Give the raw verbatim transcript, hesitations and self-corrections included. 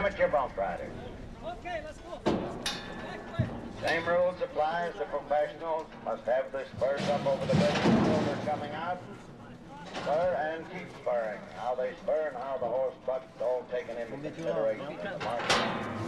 Amateur bump riders. Okay, let's go. Same rules apply as the professionals. Must have their spurs up over the bit until they're coming out. Spur and keep spurring. How they spur and how the horse bucks, all taken into consideration in the market.